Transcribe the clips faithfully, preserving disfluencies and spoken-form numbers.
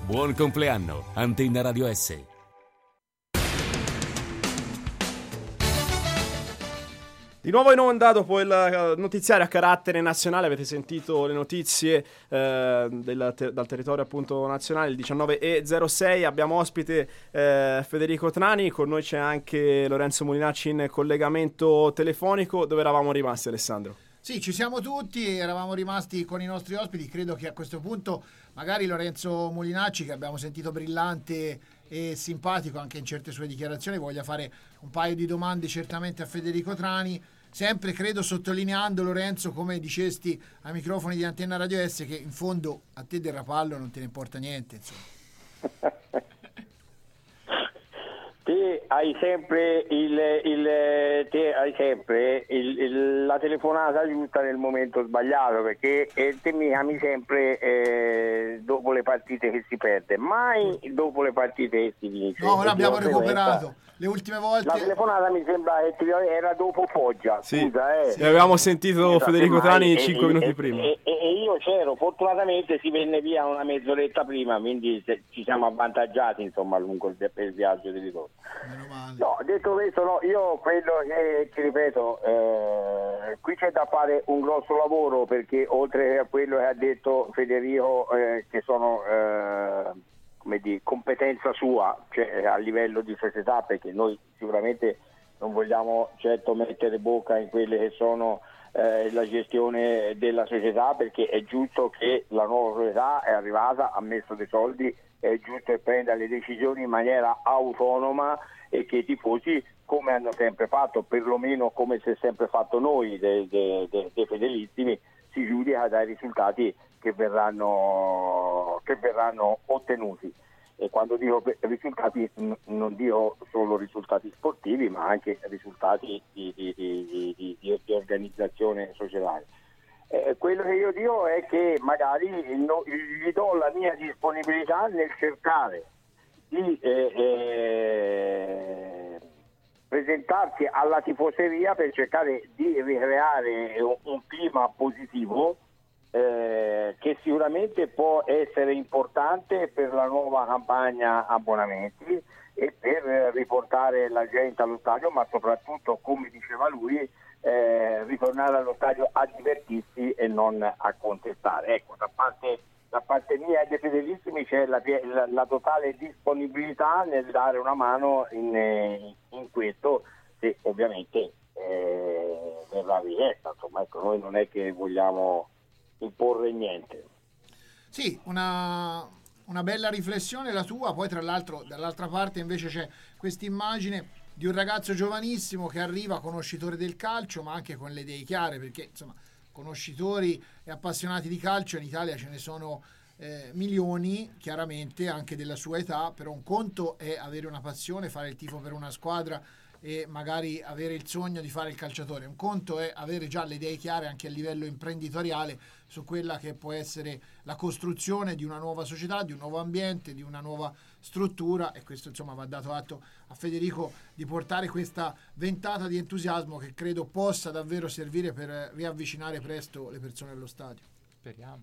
Buon compleanno, Antenna Radio S. Di nuovo in onda dopo il notiziario a carattere nazionale. Avete sentito le notizie eh, del te- dal territorio appunto nazionale, il diciannove e zero sei. Abbiamo ospite eh, Federico Trani, con noi c'è anche Lorenzo Molinacci in collegamento telefonico. Dove eravamo rimasti, Alessandro? Sì, ci siamo tutti, eravamo rimasti con i nostri ospiti. Credo che a questo punto magari Lorenzo Molinacci, che abbiamo sentito brillante e simpatico anche in certe sue dichiarazioni, voglia fare un paio di domande certamente a Federico Trani, sempre credo sottolineando, Lorenzo, come dicesti ai microfoni di Antenna Radio S, che in fondo a te del rapallo non te ne importa niente, insomma. Te hai sempre il, il te hai sempre il, il, la telefonata giusta nel momento sbagliato, perché eh, te mi chiami sempre eh, dopo le partite che si perde, mai dopo le partite che si vince. No, ora abbiamo recuperato le ultime volte. La telefonata mi sembra che era dopo Foggia, sì, scusa, eh. Sì, avevamo sentito Esatto, Federico Trani e, cinque e, minuti e, prima. E, e io c'ero, fortunatamente si venne via una mezz'oretta prima, quindi se, ci siamo avvantaggiati insomma lungo il, il viaggio di ritorno. Meno male. No, detto questo, no, io quello che ti ripeto, eh, qui c'è da fare un grosso lavoro, perché oltre a quello che ha detto Federico, eh, che sono eh, come di competenza sua, cioè a livello di società, perché noi sicuramente non vogliamo certo mettere bocca in quelle che sono eh, la gestione della società, perché è giusto che la nuova società è arrivata, ha messo dei soldi, è giusto che prenda le decisioni in maniera autonoma e che i tifosi, come hanno sempre fatto, perlomeno come si è sempre fatto noi dei, dei, dei, dei fedelissimi, si giudica dai risultati che verranno, che verranno ottenuti. E quando dico risultati non dico solo risultati sportivi, ma anche risultati di, di, di, di, di, di organizzazione societaria. Eh, quello che io dico è che magari no, gli do la mia disponibilità nel cercare di eh, eh, presentarsi alla tifoseria per cercare di ricreare un, un clima positivo, eh, che sicuramente può essere importante per la nuova campagna abbonamenti e per riportare la gente allo stadio, ma soprattutto, come diceva lui, eh, ritornare allo stadio a divertirsi e non a contestare. Ecco, da parte da parte mia e dei fedelissimi c'è la, la, la totale disponibilità nel dare una mano in, in questo, se ovviamente eh, verrà richiesta. Insomma, ecco, noi non è che vogliamo imporre niente. Sì, una, una bella riflessione la tua. Poi tra l'altro dall'altra parte invece c'è questa immagine di un ragazzo giovanissimo che arriva, conoscitore del calcio, ma anche con le idee chiare, perché insomma conoscitori e appassionati di calcio in Italia ce ne sono eh, milioni, chiaramente anche della sua età, però un conto è avere una passione, fare il tifo per una squadra e magari avere il sogno di fare il calciatore, un conto è avere già le idee chiare anche a livello imprenditoriale su quella che può essere la costruzione di una nuova società, di un nuovo ambiente, di una nuova struttura, e questo insomma va dato atto a Federico di portare questa ventata di entusiasmo che credo possa davvero servire per riavvicinare presto le persone allo stadio. Speriamo.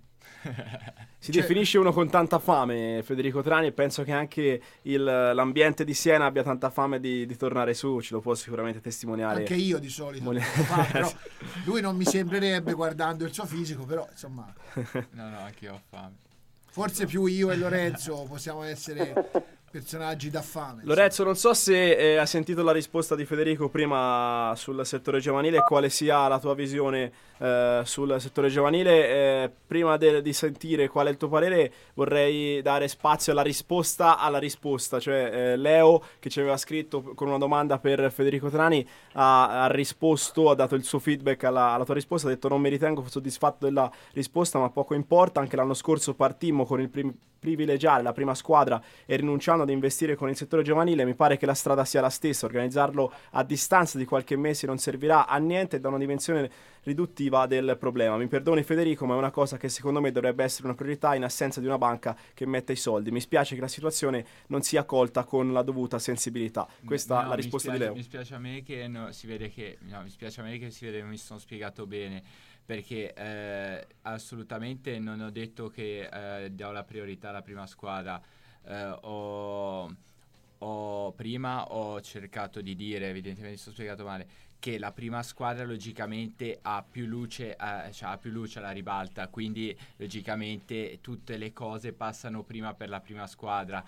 Si Cioè, definisce uno con tanta fame, Federico Trani, e penso che anche il, l'ambiente di Siena abbia tanta fame di, di tornare su, ce lo può sicuramente testimoniare. Anche io di solito, Mol- fame, però lui non mi sembrerebbe guardando il suo fisico, però insomma No, no, anche io ho fame. forse più io e Lorenzo possiamo essere personaggi da fame. Lorenzo, non so se eh, hai sentito la risposta di Federico prima sul settore giovanile e quale sia la tua visione eh, sul settore giovanile. Eh, prima de- di sentire qual è il tuo parere, vorrei dare spazio alla risposta alla risposta, cioè eh, Leo, che ci aveva scritto con una domanda per Federico Trani, ha, ha risposto, ha dato il suo feedback alla, alla tua risposta, ha detto: non mi ritengo soddisfatto della risposta, ma poco importa, anche l'anno scorso partimmo con il prim- privilegiare la prima squadra e rinunciando ad investire con il settore giovanile. Mi pare che la strada sia la stessa, organizzarlo a distanza di qualche mese non servirà a niente e da una dimensione riduttiva del problema. Mi perdoni Federico, ma è una cosa che secondo me dovrebbe essere una priorità in assenza di una banca che metta i soldi. Mi spiace che la situazione non sia colta con la dovuta sensibilità. Questa è no, la risposta spiace, di Leo. Mi spiace a me che no, si vede che no, mi spiace a me che si vede che mi sono spiegato bene, perché eh, assolutamente non ho detto che eh, do la priorità alla prima squadra. Eh, ho, ho prima ho cercato di dire, evidentemente mi sono spiegato male, che la prima squadra logicamente ha più luce, eh, cioè ha più luce alla ribalta, quindi logicamente tutte le cose passano prima per la prima squadra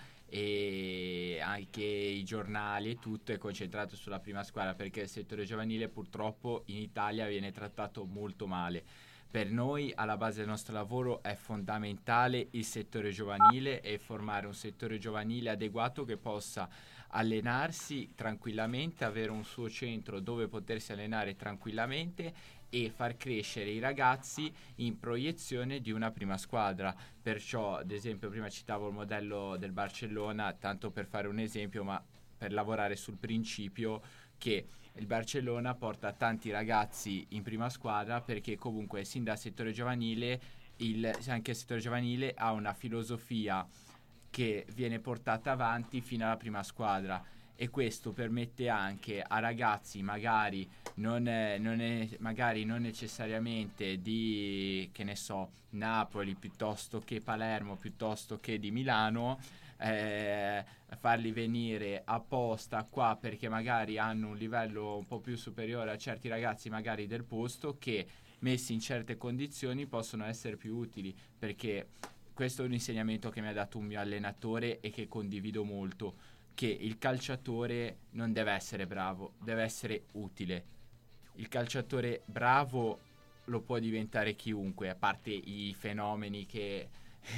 e anche i giornali e tutto è concentrato sulla prima squadra, perché il settore giovanile purtroppo in Italia viene trattato molto male. Per noi alla base del nostro lavoro è fondamentale il settore giovanile e formare un settore giovanile adeguato che possa allenarsi tranquillamente, avere un suo centro dove potersi allenare tranquillamente e far crescere i ragazzi in proiezione di una prima squadra. Perciò, ad esempio, prima citavo il modello del Barcellona, tanto per fare un esempio, ma per lavorare sul principio che il Barcellona porta tanti ragazzi in prima squadra perché comunque sin dal settore giovanile il, anche il settore giovanile ha una filosofia che viene portata avanti fino alla prima squadra, e questo permette anche a ragazzi magari non, è, non è, magari non necessariamente di, che ne so, Napoli piuttosto che Palermo piuttosto che di Milano, eh, farli venire apposta qua perché magari hanno un livello un po' più superiore a certi ragazzi magari del posto, che messi in certe condizioni possono essere più utili, perché questo è un insegnamento che mi ha dato un mio allenatore e che condivido molto, che il calciatore non deve essere bravo, deve essere utile. Il calciatore bravo lo può diventare chiunque, a parte i fenomeni che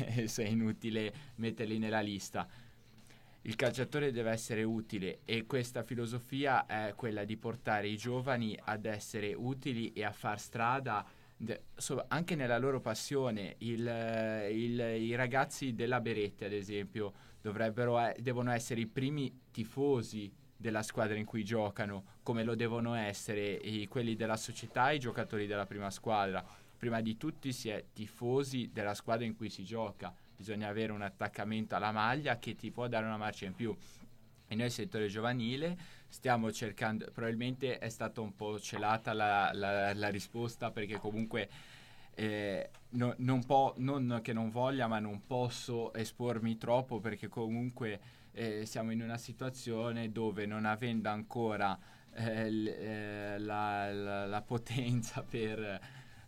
è inutile metterli nella lista. Il calciatore deve essere utile e questa filosofia è quella di portare i giovani ad essere utili e a far strada de- so- anche nella loro passione. Il, il, i ragazzi della Berette, ad esempio, dovrebbero e- devono essere i primi tifosi della squadra in cui giocano, come lo devono essere i, quelli della società e i giocatori della prima squadra. Prima di tutti si è tifosi della squadra in cui si gioca, bisogna avere un attaccamento alla maglia che ti può dare una marcia in più. E noi settore giovanile stiamo cercando, probabilmente è stata un po' celata la, la, la risposta, perché comunque eh, no, non, po- non che non voglia, ma non posso espormi troppo, perché comunque eh, siamo in una situazione dove, non avendo ancora eh, l- eh, la, la, la potenza per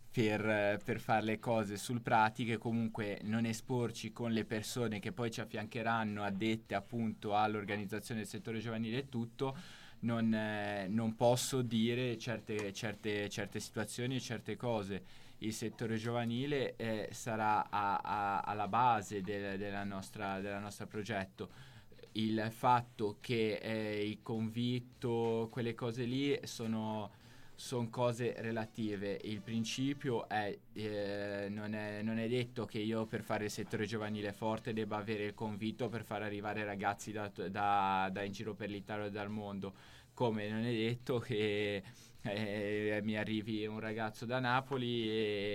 per, per fare le cose sul pratiche, comunque non esporci con le persone che poi ci affiancheranno, addette appunto all'organizzazione del settore giovanile e tutto, non, eh, non posso dire certe, certe, certe situazioni e certe cose. Il settore giovanile eh, sarà a, a, alla base del della nostra, della nostra progetto. Il fatto che eh, il convitto, quelle cose lì sono sono cose relative. Il principio è, eh, non è non è detto che io per fare il settore giovanile forte debba avere il convitto per far arrivare ragazzi da, da, da in giro per l'Italia e dal mondo, come non è detto che eh, mi arrivi un ragazzo da Napoli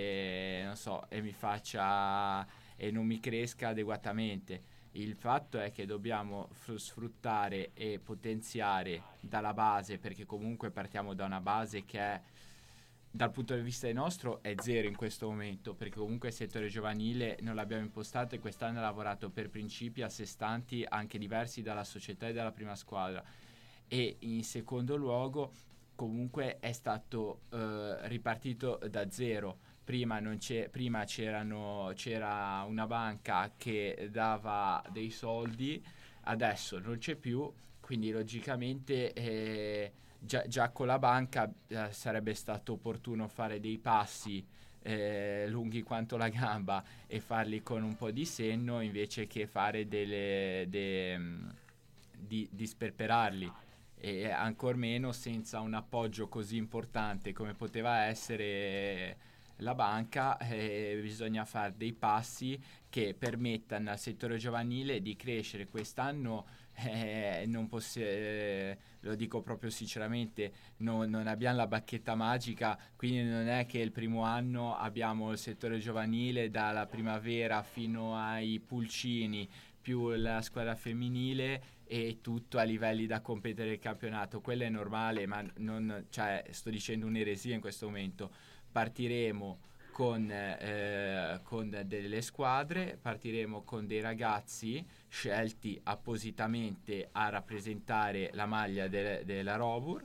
e non so e mi faccia e non mi cresca adeguatamente. Il fatto è che dobbiamo f- sfruttare e potenziare dalla base, perché comunque partiamo da una base che è, dal punto di vista nostro, è zero in questo momento, perché comunque il settore giovanile non l'abbiamo impostato e quest'anno ha lavorato per principi a sé stanti, anche diversi dalla società e dalla prima squadra. E in secondo luogo comunque è stato eh, ripartito da zero. Prima, non c'è, prima c'erano, c'era una banca che dava dei soldi, adesso non c'è più, quindi logicamente eh, già, già con la banca eh, sarebbe stato opportuno fare dei passi eh, lunghi quanto la gamba e farli con un po' di senno, invece che fare delle, de, mm, di, di sperperarli, e ancor meno senza un appoggio così importante come poteva essere la banca. Eh, bisogna fare dei passi che permettano al settore giovanile di crescere. Quest'anno eh, non possi- eh, lo dico proprio sinceramente, no, non abbiamo la bacchetta magica, quindi non è che il primo anno abbiamo il settore giovanile dalla primavera fino ai pulcini più la squadra femminile e tutto a livelli da competere il campionato. Quello è normale, ma non, cioè, sto dicendo un'eresia in questo momento. partiremo con, eh, con delle squadre, partiremo con dei ragazzi scelti appositamente a rappresentare la maglia de- della Robur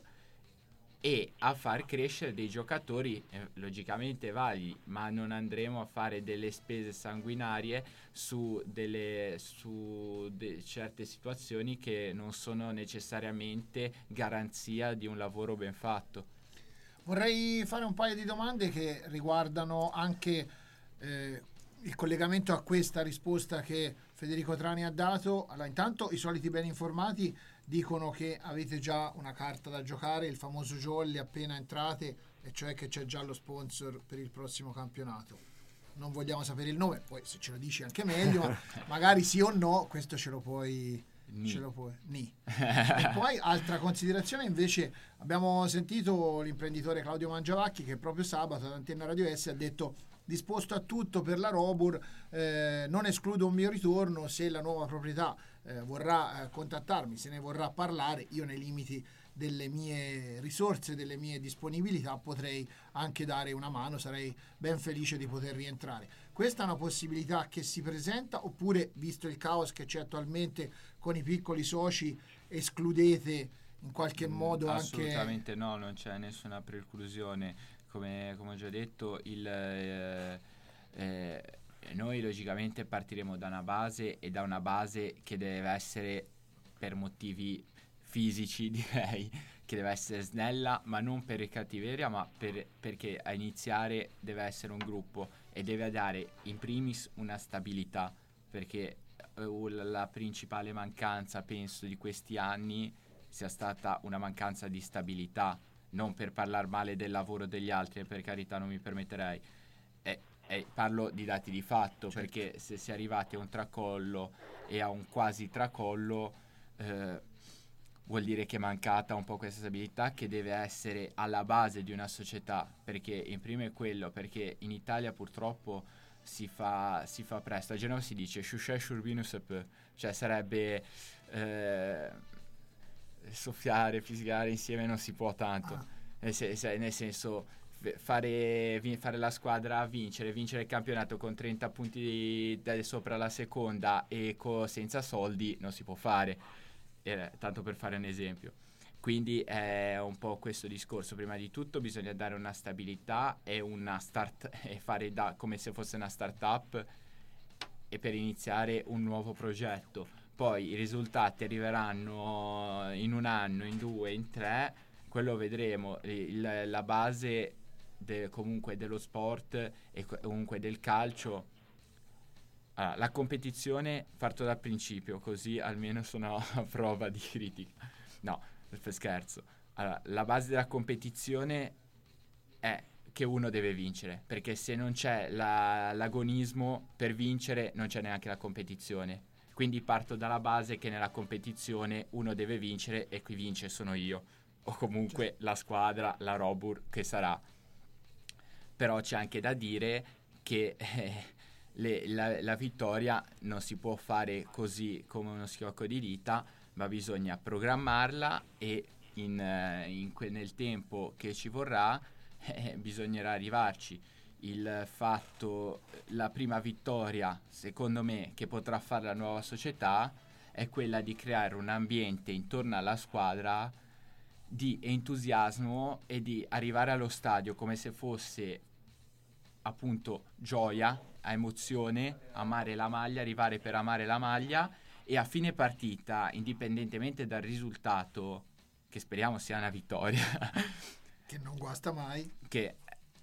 e a far crescere dei giocatori eh, logicamente validi, ma non andremo a fare delle spese sanguinarie su delle su de- certe situazioni che non sono necessariamente garanzia di un lavoro ben fatto. Vorrei fare un paio di domande che riguardano anche eh, il collegamento a questa risposta che Federico Trani ha dato. Allora, intanto i soliti ben informati dicono che avete già una carta da giocare, il famoso jolly appena entrate, e cioè che c'è già lo sponsor per il prossimo campionato. Non vogliamo sapere il nome, poi se ce lo dici anche meglio, ma magari sì o no, questo ce lo puoi... Ni. Ce lo puoi. Ni. E poi altra considerazione invece, abbiamo sentito l'imprenditore Claudio Mangiavacchi che proprio sabato ad Antenna Radio S ha detto disposto a tutto per la Robur, eh, non escludo un mio ritorno se la nuova proprietà eh, vorrà eh, contattarmi, se ne vorrà parlare, io nei limiti delle mie risorse, delle mie disponibilità potrei anche dare una mano, sarei ben felice di poter rientrare. Questa è una possibilità che si presenta, oppure visto il caos che c'è attualmente con i piccoli soci escludete in qualche Mm, modo anche... assolutamente no, non c'è nessuna preclusione, come, come ho già detto il, eh, eh, noi logicamente partiremo da una base e da una base che deve essere per motivi fisici direi che deve essere snella, ma non per cattiveria, ma per, perché a iniziare deve essere un gruppo e deve dare in primis una stabilità, perché eh, la principale mancanza penso di questi anni sia stata una mancanza di stabilità, non per parlare male del lavoro degli altri, per carità non mi permetterei, e, e parlo di dati di fatto, certo. Perché se si è arrivati a un tracollo e a un quasi tracollo eh, vuol dire che è mancata un po' questa stabilità che deve essere alla base di una società, perché in primo è quello, perché in Italia purtroppo si fa, si fa presto, a Genova si dice shushe shurbinus ep, cioè sarebbe eh, soffiare, fisgare insieme non si può tanto, Ah. nel, se, se, nel senso fare, vi, fare la squadra a vincere, vincere il campionato con trenta punti da sopra la seconda e co, senza soldi non si può fare. Eh, tanto per fare un esempio, quindi è un po' questo discorso. Prima di tutto bisogna dare una stabilità e una start e fare da come se fosse una startup e per iniziare un nuovo progetto. Poi i risultati arriveranno in un anno, in due, in tre, quello vedremo. Il, la base de, comunque dello sport e comunque del calcio. Allora, la competizione parto dal principio, così almeno sono a prova di critica. No, per scherzo. Allora, la base della competizione è che uno deve vincere, perché se non c'è la, l'agonismo per vincere non c'è neanche la competizione. Quindi parto dalla base che nella competizione uno deve vincere e chi vince sono io, o comunque la squadra, la Robur che sarà. Però c'è anche da dire che... Eh, Le, la, la vittoria non si può fare così come uno schiocco di dita, ma bisogna programmarla e in, uh, in que- nel tempo che ci vorrà eh, bisognerà arrivarci. Il fatto, la prima vittoria secondo me che potrà fare la nuova società è quella di creare un ambiente intorno alla squadra di entusiasmo e di arrivare allo stadio come se fosse appunto gioia, a emozione, amare la maglia, arrivare per amare la maglia e a fine partita, indipendentemente dal risultato, che speriamo sia una vittoria, che non guasta mai, che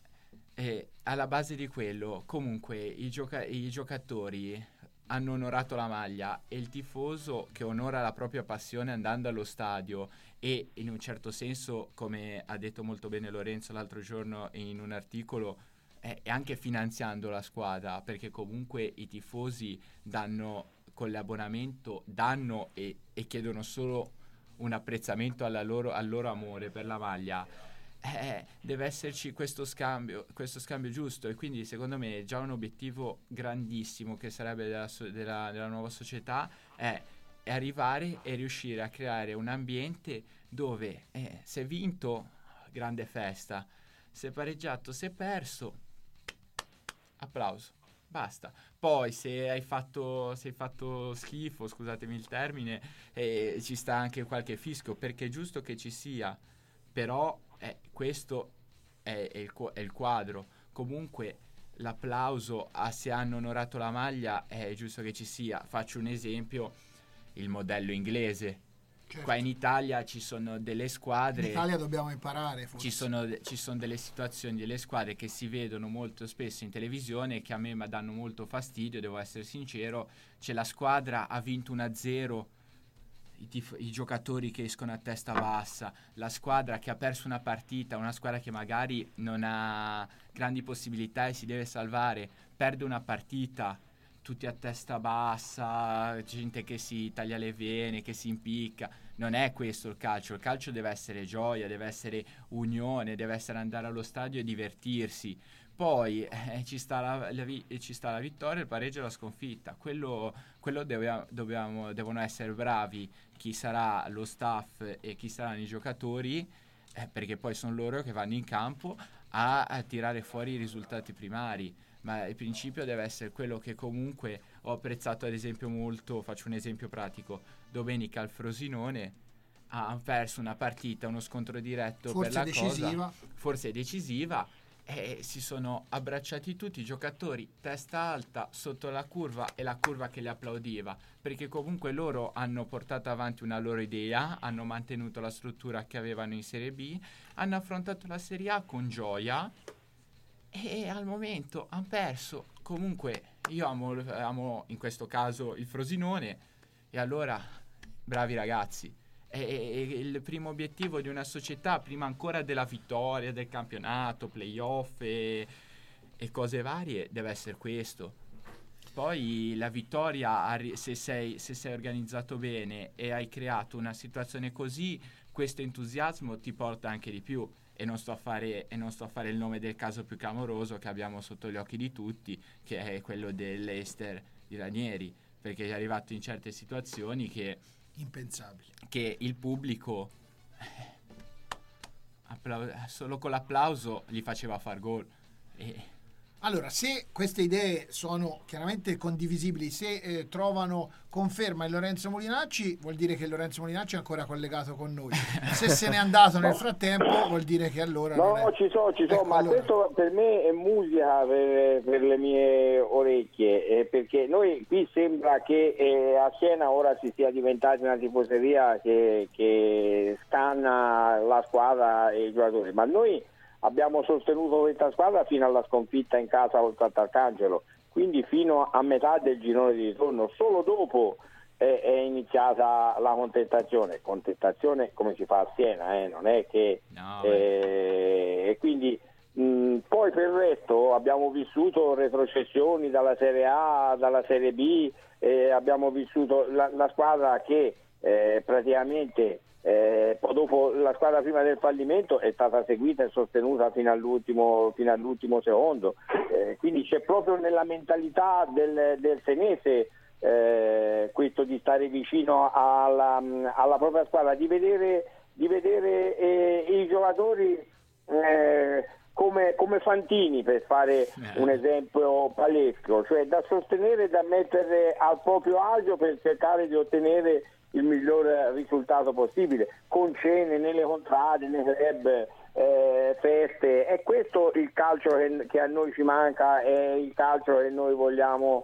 eh, alla base di quello comunque i, gioca- i giocatori hanno onorato la maglia e il tifoso che onora la propria passione andando allo stadio e in un certo senso, come ha detto molto bene Lorenzo l'altro giorno in un articolo, e anche finanziando la squadra, perché comunque i tifosi danno con l'abbonamento danno e, e chiedono solo un apprezzamento alla loro, al loro amore per la maglia. Eh, deve esserci questo scambio questo scambio giusto e quindi secondo me già un obiettivo grandissimo che sarebbe della, so- della, della nuova società è, è arrivare e riuscire a creare un ambiente dove eh, se vinto grande festa, se è pareggiato, se è perso, applauso, basta. Poi se hai fatto, se hai fatto schifo, scusatemi il termine, eh, ci sta anche qualche fischio, perché è giusto che ci sia, però eh, questo è, è, il, è il quadro. Comunque l'applauso a se hanno onorato la maglia è giusto che ci sia. Faccio un esempio, il modello inglese. Certo. Qua in Italia ci sono delle squadre. In Italia dobbiamo imparare, forse. Ci sono, ci sono delle situazioni, delle squadre che si vedono molto spesso in televisione che a me mi danno molto fastidio, devo essere sincero. C'è la squadra ha vinto uno a zero, i, tif- i giocatori che escono a testa bassa, la squadra che ha perso una partita, una squadra che magari non ha grandi possibilità e si deve salvare, perde una partita, tutti a testa bassa, gente che si taglia le vene, che si impicca. Non è questo il calcio. Il calcio deve essere gioia, deve essere unione, deve essere andare allo stadio e divertirsi. Poi eh, ci, sta la, la vi- ci sta la vittoria, il pareggio e la sconfitta. Quello, quello deve, dobbiamo, devono essere bravi chi sarà lo staff e chi saranno i giocatori, eh, perché poi sono loro che vanno in campo a, a tirare fuori i risultati primari. Ma il principio deve essere quello che comunque ho apprezzato, ad esempio molto, faccio un esempio pratico, domenica al Frosinone ha perso una partita, uno scontro diretto forse per la decisiva. cosa, forse decisiva, e si sono abbracciati tutti i giocatori, testa alta, sotto la curva e la curva che li applaudiva, perché comunque loro hanno portato avanti una loro idea, hanno mantenuto la struttura che avevano in Serie B, hanno affrontato la Serie A con gioia, e al momento hanno perso. Comunque io amo, amo in questo caso il Frosinone, e allora bravi ragazzi. E, e, il primo obiettivo di una società, prima ancora della vittoria del campionato, playoff e, e cose varie, deve essere questo. Poi la vittoria, se sei, se sei organizzato bene e hai creato una situazione così, questo entusiasmo ti porta anche di più. E non sto a fare, e non sto a fare il nome del caso più clamoroso che abbiamo sotto gli occhi di tutti, che è quello dell'Ester di Ranieri, perché è arrivato in certe situazioni che impensabili, che il pubblico eh, appla- solo con l'applauso gli faceva far gol. E allora, se queste idee sono chiaramente condivisibili, se eh, trovano conferma in Lorenzo Molinacci, vuol dire che Lorenzo Molinacci è ancora collegato con noi. Se se n'è andato nel frattempo, vuol dire che allora no, non è... ci so, ci so, ecco, ma allora... questo per me è musica per, per le mie orecchie, eh, perché noi qui sembra che eh, a Siena ora si sia diventata una tifoseria che, che scanna la squadra e i giocatori, ma noi abbiamo sostenuto questa squadra fino alla sconfitta in casa col Sant'Arcangelo, quindi fino a metà del girone di ritorno. Solo dopo è, è iniziata la contestazione, contestazione come si fa a Siena, eh? Non è che no, eh, e quindi mh, poi per il resto abbiamo vissuto retrocessioni dalla Serie A, dalla Serie B, eh, abbiamo vissuto la, la squadra che eh, praticamente Eh, poi dopo la squadra prima del fallimento è stata seguita e sostenuta fino all'ultimo, fino all'ultimo secondo, eh, quindi c'è proprio nella mentalità del, del senese eh, questo di stare vicino alla, alla propria squadra, di vedere, di vedere eh, i giocatori eh, come, come fantini, per fare un esempio palesco, cioè da sostenere e da mettere al proprio agio per cercare di ottenere il miglior risultato possibile, con cene nelle contrade, nei club, eh, feste. È questo il calcio che, che a noi ci manca, è il calcio che noi vogliamo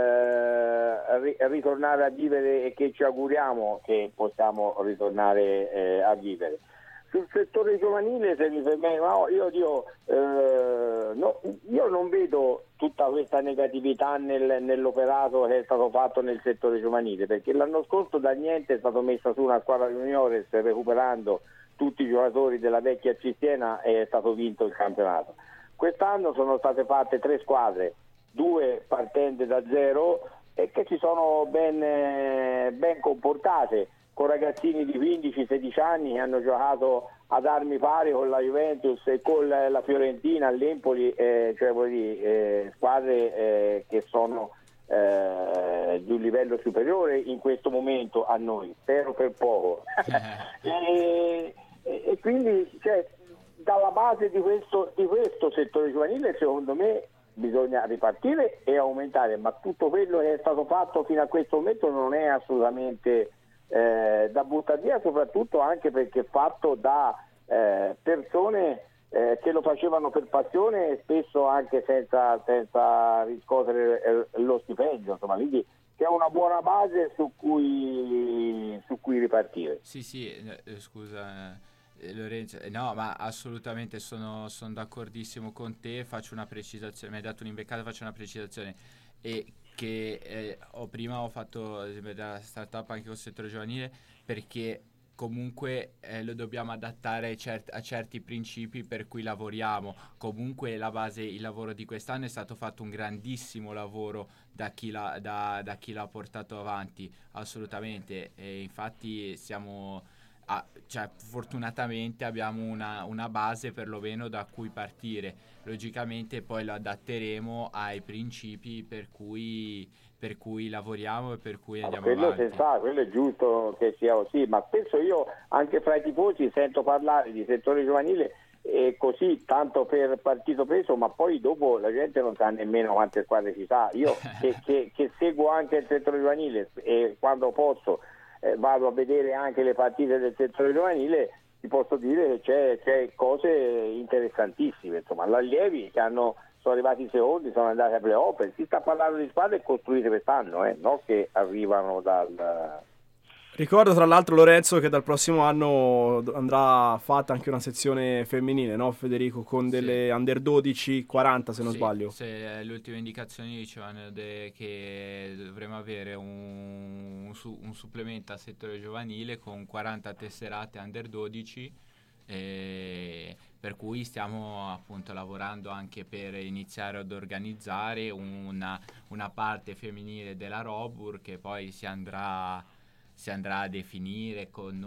eh, ri- ritornare a vivere e che ci auguriamo che possiamo ritornare eh, a vivere. Sul settore giovanile, se mi permette, no, io, io, eh, no, io non vedo tutta questa negatività nel, nell'operato che è stato fatto nel settore giovanile, perché l'anno scorso da niente è stato messa su una squadra juniores recuperando tutti i giocatori della vecchia Cistiena e è stato vinto il campionato. Quest'anno sono state fatte tre squadre, due partende da zero e che si sono ben, ben comportate, con ragazzini di quindici sedici anni che hanno giocato ad armi pari con la Juventus e con la Fiorentina, l'Empoli, eh, cioè vuol dire, eh, squadre eh, che sono eh, di un livello superiore in questo momento a noi, spero per poco. e, e, e quindi cioè, dalla base di questo, di questo settore giovanile secondo me bisogna ripartire e aumentare, ma tutto quello che è stato fatto fino a questo momento non è assolutamente eh, da buttare via, soprattutto anche perché è fatto da eh, persone eh, che lo facevano per passione e spesso anche senza, senza riscuotere eh, lo stipendio, insomma, quindi c'è una buona base su cui, su cui ripartire. Sì, sì, eh, scusa eh, Lorenzo, eh, no, ma assolutamente sono, sono d'accordissimo con te, faccio una precisazione, mi hai dato un'imbeccata, faccio una precisazione, e che eh, ho, prima ho fatto da startup anche col settore giovanile, perché comunque eh, lo dobbiamo adattare ai cer- a certi principi per cui lavoriamo. Comunque la base, il lavoro di quest'anno è stato fatto un grandissimo lavoro da chi l'ha, da, da chi l'ha portato avanti, assolutamente, e infatti siamo... Ah, cioè, fortunatamente abbiamo una, una base perlomeno da cui partire. Logicamente poi lo adatteremo ai principi per cui, per cui lavoriamo e per cui andiamo quello avanti. Senza, quello è giusto che sia così, ma spesso io anche fra i tifosi sento parlare di settore giovanile e così tanto per partito preso, ma poi dopo la gente non sa nemmeno quante squadre ci sa. Io che, che, che seguo anche il settore giovanile e quando posso Eh, vado a vedere anche le partite del settore giovanile, ti posso dire che c'è, c'è cose interessantissime, insomma, allievi che hanno, sono arrivati secondi, sono andati a playoff, si sta parlando di squadre costruite quest'anno, eh, non che arrivano dal... Ricordo tra l'altro, Lorenzo, che dal prossimo anno andrà fatta anche una sezione femminile, no Federico? Con delle Sì. under dodici quaranta, se non Sì, sbaglio. Se le ultime indicazioni dicevano de- che dovremo avere un, un, su- un supplemento al settore giovanile con quaranta tesserate under dodici, eh, per cui stiamo appunto lavorando anche per iniziare ad organizzare una, una parte femminile della Robur che poi si andrà... si andrà a definire con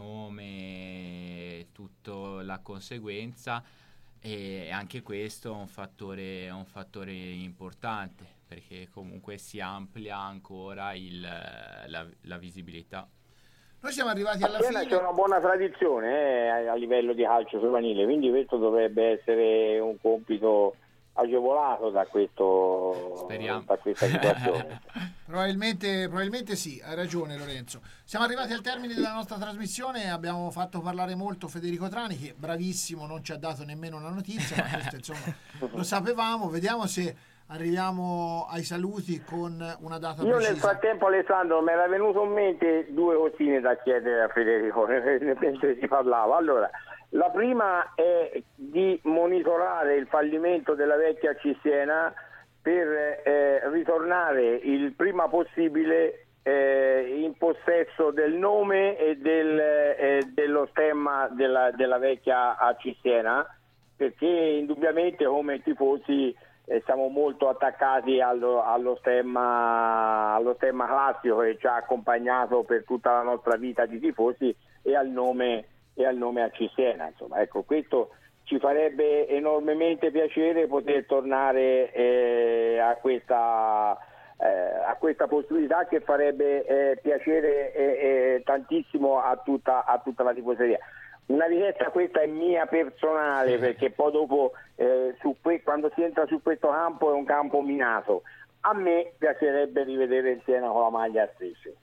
nome tutta la conseguenza, e anche questo è un fattore, è un fattore importante, perché comunque si amplia ancora il, la, la visibilità. Noi siamo arrivati A alla Siena fine. c'è una buona tradizione eh, a livello di calcio giovanile, quindi questo dovrebbe essere un compito agevolato da questo Speriamo. da questa situazione. Probabilmente, probabilmente sì, hai ragione Lorenzo. Siamo arrivati al termine della nostra trasmissione, abbiamo fatto parlare molto Federico Trani, che bravissimo, non ci ha dato nemmeno una notizia, ma questo insomma lo sapevamo. Vediamo se arriviamo ai saluti con una data Io precisa. nel frattempo, Alessandro, mi era venuto in mente due cosine da chiedere a Federico mentre si parlava. Allora, la prima è di monitorare il fallimento della vecchia C Siena per eh, ritornare il prima possibile eh, in possesso del nome e del, eh, dello stemma della, della vecchia A C Siena, perché indubbiamente come tifosi eh, siamo molto attaccati allo, allo, stemma, allo stemma classico che ci ha accompagnato per tutta la nostra vita di tifosi e al nome, e al nome A C Siena. Insomma, ecco, questo ci farebbe enormemente piacere poter tornare eh, a questa eh, a questa possibilità, che farebbe eh, piacere eh, eh, tantissimo a tutta, a tutta la tifoseria. Una richiesta, questa è mia personale, perché poi dopo eh, su que- quando si entra su questo campo è un campo minato. A me piacerebbe rivedere il Siena con la maglia a strisce.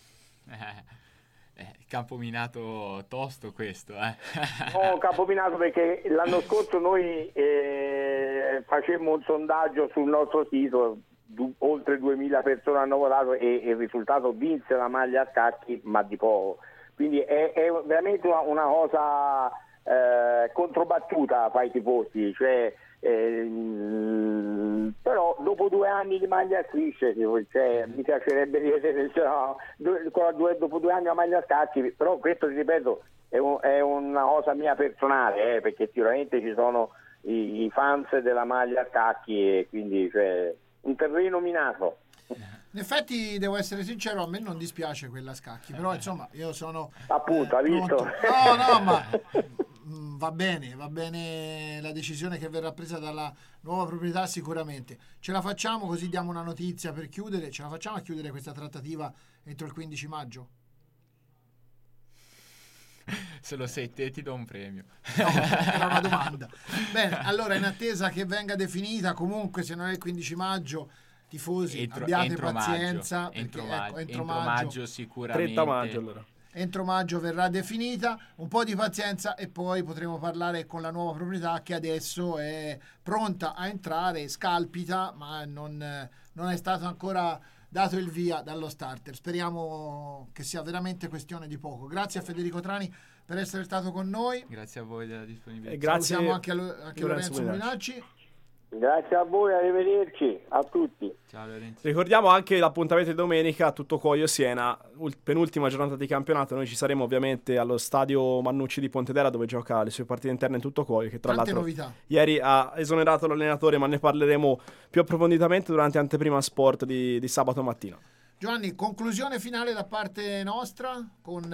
Eh, campo minato tosto questo, eh. No, campo minato, perché l'anno scorso noi eh, facemmo un sondaggio sul nostro sito, du- oltre duemila persone hanno votato e, e il risultato vinse la maglia a scacchi, ma di poco. Quindi è, è veramente una, una cosa eh, controbattuta fra i tifosi, cioè, eh, però dopo due anni di maglia a strisce, cioè, mi piacerebbe rivedere, cioè, due, dopo due anni la maglia a scacchi, però questo, ti ripeto, è, un, è una cosa mia personale, eh, perché sicuramente ci sono i, i fans della maglia a scacchi e quindi, cioè, un terreno minato. In effetti devo essere sincero, a me non dispiace quella a scacchi, però insomma io sono appunto, eh, ha visto? pronto. No, no, ma mh, va bene, va bene la decisione che verrà presa dalla nuova proprietà, sicuramente. Ce la facciamo, così diamo una notizia per chiudere, ce la facciamo a chiudere questa trattativa entro il quindici maggio? Se lo sei te ti do un premio. No, era una domanda. Bene, allora in attesa che venga definita, comunque se non è il quindici maggio, tifosi, Entro, abbiate entro pazienza. maggio, entro, perché, ma- ecco, entro entro maggio, maggio, sicuramente. trenta maggio allora. entro maggio verrà definita, un po' di pazienza e poi potremo parlare con la nuova proprietà che adesso è pronta a entrare, scalpita, ma non, non è stato ancora dato il via dallo starter. Speriamo che sia veramente questione di poco. Grazie a Federico Trani per essere stato con noi. Grazie a voi della disponibilità. E grazie Salutiamo anche a, Lo- anche Lorenzo Lorenzo Mulinacci. Mulinacci. Grazie a voi, arrivederci a tutti. Ciao Lorenzo. Ricordiamo anche l'appuntamento di domenica, Tutto Coio Siena, ul- penultima giornata di campionato. Noi ci saremo ovviamente allo stadio Mannucci di Pontedera, dove gioca le sue partite interne in Tutto Coio, che tra Tante l'altro novità. ieri ha esonerato l'allenatore, ma ne parleremo più approfonditamente durante Anteprima Sport di, di sabato mattina. Giovanni, conclusione finale da parte nostra con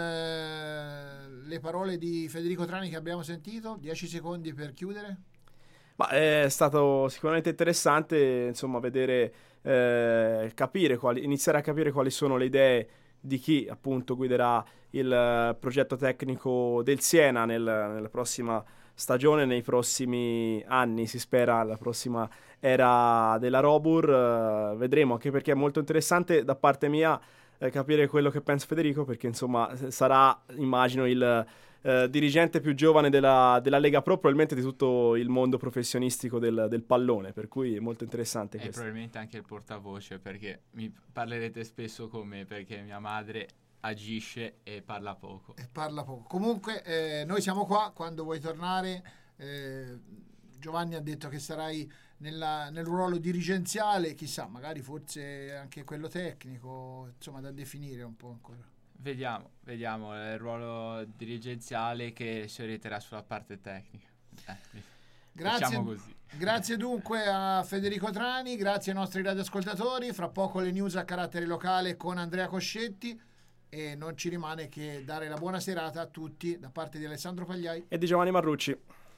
eh, le parole di Federico Trani che abbiamo sentito. dieci secondi per chiudere. Ma è stato sicuramente interessante, insomma, vedere, eh, capire quali, iniziare a capire quali sono le idee di chi appunto guiderà il eh, progetto tecnico del Siena nel- nella prossima stagione, nei prossimi anni, si spera, la prossima era della Robur. Eh, vedremo, anche perché è molto interessante da parte mia eh, capire quello che pensa Federico, perché insomma s- sarà, immagino, il eh, dirigente più giovane della, della Lega Pro, probabilmente di tutto il mondo professionistico del, del pallone, per cui è molto interessante E questo. probabilmente anche il portavoce, perché mi parlerete spesso con me, perché mia madre agisce e parla poco. E parla poco. Comunque, eh, noi siamo qua quando vuoi tornare. Eh, Giovanni ha detto che sarai nella- nel ruolo dirigenziale, chissà, magari forse anche quello tecnico, insomma, da definire un po' ancora. Vediamo, vediamo il ruolo dirigenziale che si orienterà sulla parte tecnica. Eh, Grazie, diciamo così. grazie dunque a Federico Trani, grazie ai nostri radioascoltatori. Fra poco le news a carattere locale con Andrea Coscetti e non ci rimane che dare la buona serata a tutti da parte di Alessandro Pagliai E di Giovanni Marrucci.